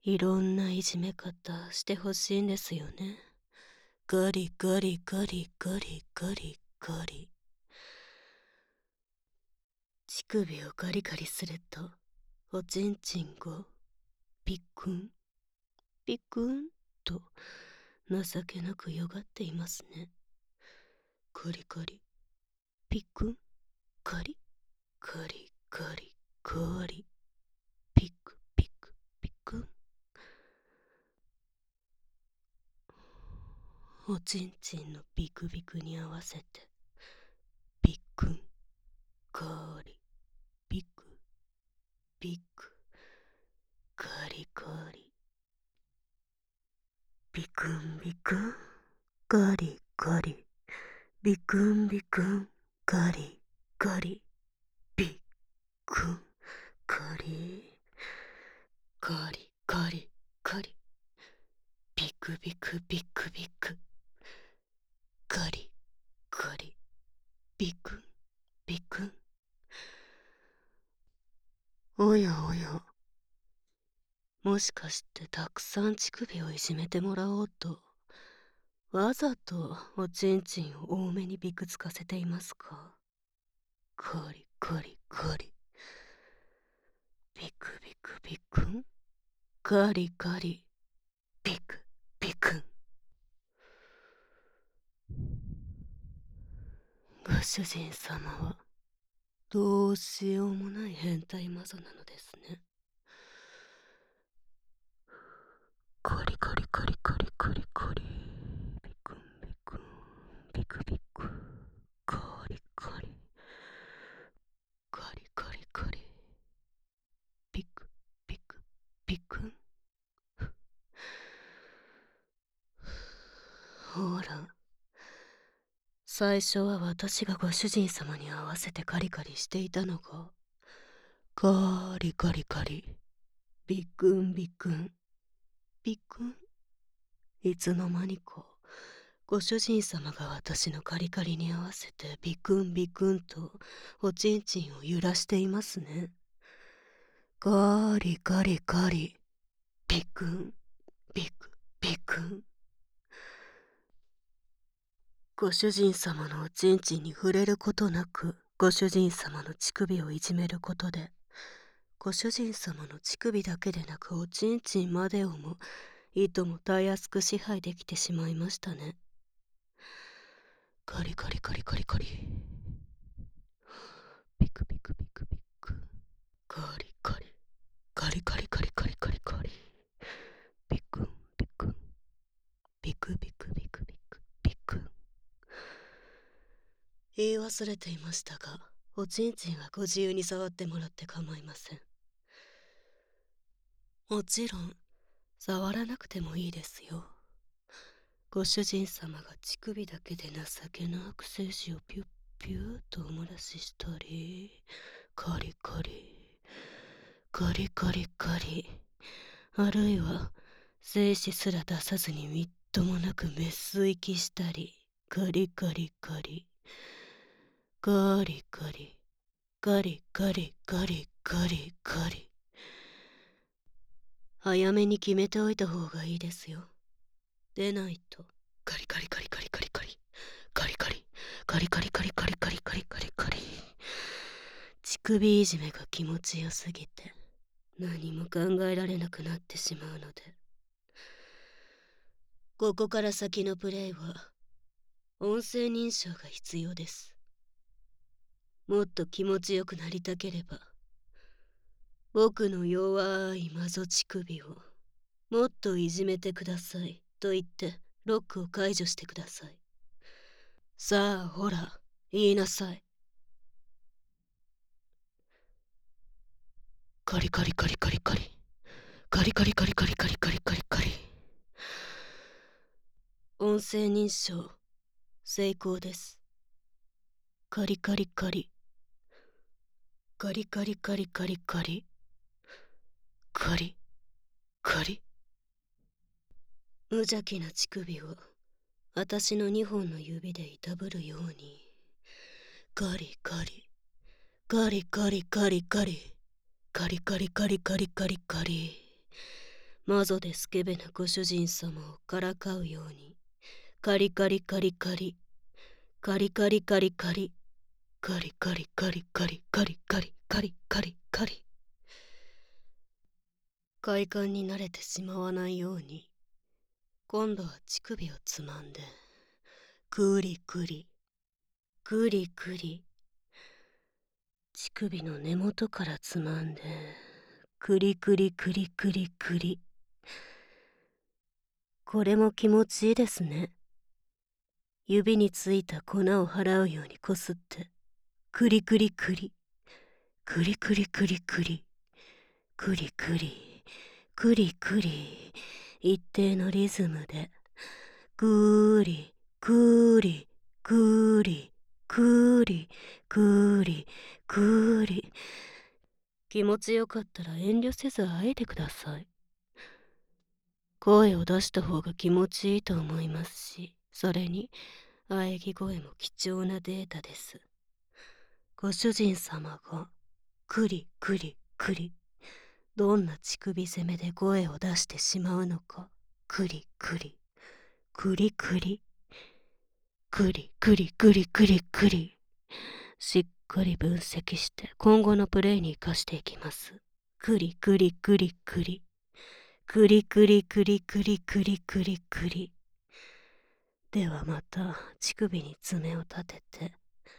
いろんないじめ方してほしいんですよね。ガリガリガリガリガリガリ。乳首をガリガリすると、おちんちんがピクンピクンと情けなくよがっていますね。ガリガリピクンガリガリガリガリピクピクピクン。おちんちんのビクビクに合わせてピクンガリピクピクガリガリビクンビクンガリガリビクンビクンガリガリビクンガリガリガリガリビクビクビクビクガリガリビクンビクン。おやおや、もしかしてたくさん乳首をいじめてもらおうとわざとおちんちんを多めにビクつかせていますか？ガリガリガリビクビクビクンガリガリビクビクン。ご主人様はどうしようもない変態マゾなのですね。ガリガリガリガリガリガリビクンビクンビクビクガリガリガリガリガリビクビクビクン。ほら、最初は私がご主人様に合わせてカリカリしていたのがガリガリガリビクンビクンビクン。いつの間にかご主人様が私のカリカリに合わせてビクンビクンとおちんちんを揺らしていますね。ガリガリガリビクンビクビクン。ご主人様のおちんちんに触れることなくご主人様の乳首をいじめることで、ご主人様の乳首だけでなくおちんちんまでをもいともたやすく支配できてしまいましたね。カリカリカリカリカリビクビクビクビクカリカリカリカリカリカリカリカリビクンビクンビクビクビクビクビクン。言い忘れていましたが、おちんちんはご自由に触ってもらって構いません。もちろん触らなくてもいいですよ。ご主人様が乳首だけで情けなく精子をピュッピューとお漏らししたり、カリカリカリカリカリ、あるいは精子すら出さずにみっともなくメス息したり、カリカリカリガリガリガリガリガリガリガリ。早めに決めておいた方がいいですよ。でないとカリカリカリカリカリカリカリカリカリカリカリカリカリカリカリカリ。乳首いじめが気持ちよすぎて何も考えられなくなってしまうので、ここから先のプレイは音声認証が必要です。もっと気持ちよくなりたければ僕の弱いマゾ乳首をもっといじめてくださいと言ってロックを解除してください。さあほら言いなさい。カリカリカリカリカリカリカリカリカリカリカリカリカリ。音声認証成功です。カリカリカリカリカリカリカリカリカリカリ。無邪気な乳首を私の2本の指でいたぶるようにガリガリガリガリガリガリガリガリガリガリガリガリ。 マゾでスケベなご主人様をからかうように、カリカリカリカリ、カリカリカリカリ、カリカリカリカリカリカリカリカリカリ。快感に慣れてしまわないように、今度は乳首をつまんで、クリクリ、クリクリ。乳首の根元からつまんで、クリクリクリクリクリ。これも気持ちいいですね。指についた粉を払うようにこすって、クリクリクリ、クリクリクリクリ、クリクリ、クリクリ、一定のリズムで、クリ、クリ、クリ、クリ、クリ、クリ。気持ちよかったら遠慮せずあえてください。声を出した方が気持ちいいと思いますし、それに喘ぎ声も貴重なデータです。ご主人様がクリクリクリ、どんな乳首攻めで声を出してしまうのか、クリクリクリクリクリクリクリクリクリ、しっかり分析して今後のプレイに生かしていきます。クリクリクリクリクリクリクリクリクリクリクリ。ではまた乳首に爪を立てて、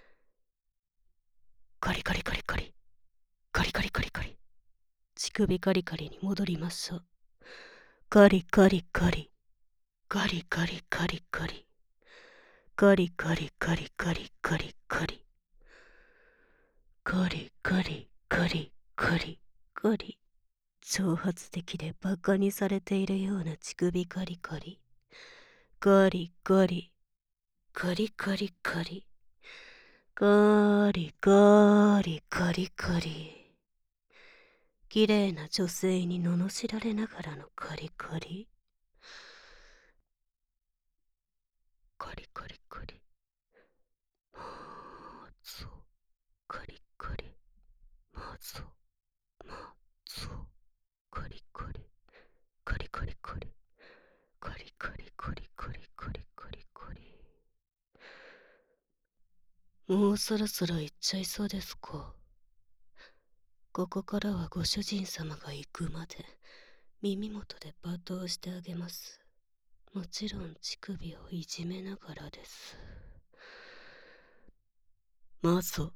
カリカリカリカリカリカリカリカリ、乳首カリカリに戻りましょう。カリカリカリカリカリカリカリカリカリカリカリカリカリカリカリカリカリカリ。挑発的でバカにされているような乳首カリカリ、カリカリカリカリカリカリカリカリカリ。綺麗な女性に罵られながらのカリカリ、カリカリカリ、まぞカリカリ、まぞまぞカリカリカリカリカリカリカリカリカリカリカリカリ。もうそろそろ行っちゃいそうですか。ここからはご主人様が行くまで耳元で罵倒してあげます。もちろん乳首をいじめながらです。マゾ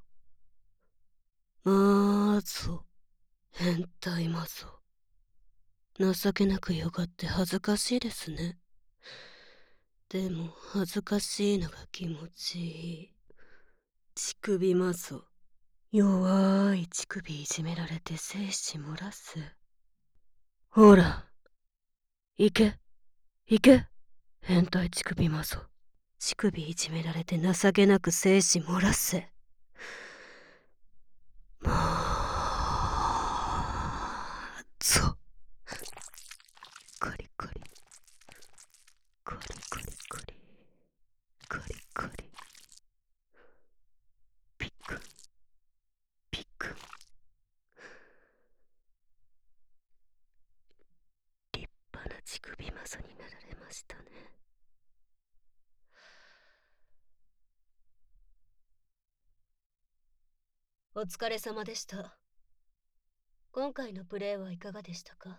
マゾ、変態マゾ。情けなくよがって恥ずかしいですね。でも恥ずかしいのが気持ちいい。乳首マゾ、弱い乳首いじめられて精子漏らす。ほら行け行け、変態乳首マゾ。乳首いじめられて情けなく精子漏らせ。まあぞ、カリカリカリカリカリカリカリ、ピクピク。立派な乳首マゾになられましたね。お疲れ様でした。今回のプレイはいかがでしたか。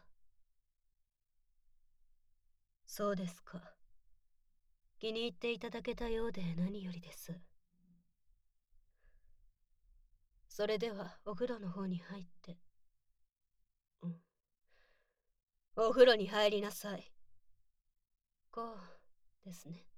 そうですか。気に入っていただけたようで何よりです。それではお風呂の方に入って。お風呂に入りなさい。こうですね。